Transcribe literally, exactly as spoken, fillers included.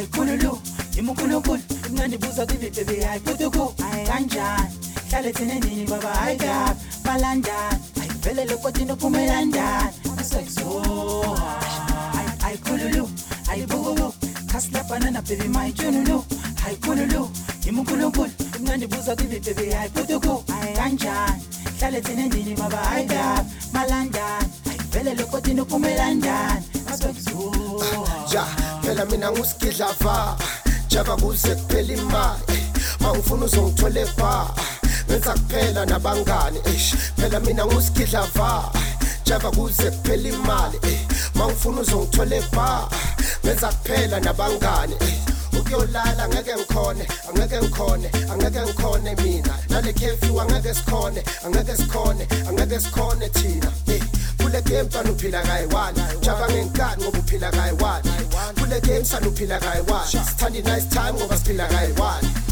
ayikhululu imukhulukhulu mngandibuza kivi baby ayiphutuku kanjani hlale thina endini baba ayidab balandani ayivelele kodwa inophumelandani asekuzo ayikhululu ayibukuku kasla banana baby mayitshunulu ayikhululu imukhulukhulu mngandibuza kivi baby ayiphutuku kanjani hlale thina endini baba ayidab balandani ayivelele kodwa inophumelandani asekuzo ja phela mina ngusigidla va java kuze kuphela imali mangifuna uzongithola eba ngenza kuphela nabangani phela mina ngusigidla va java kuze kuphela imali mangifuna uzongithola eba ngenza kuphela nabangani ukuyolala ngeke ngikhone angeke ngikhone angeke ngikhone mina nale curfew angeke sikhone angeke sikhone angeke sikhone thina kule game sana uphila kayiwani java ngenkani ngoba uphila kayiwani kule game sana uphila kayiwani sithanda nice time ngoba siphila kayiwani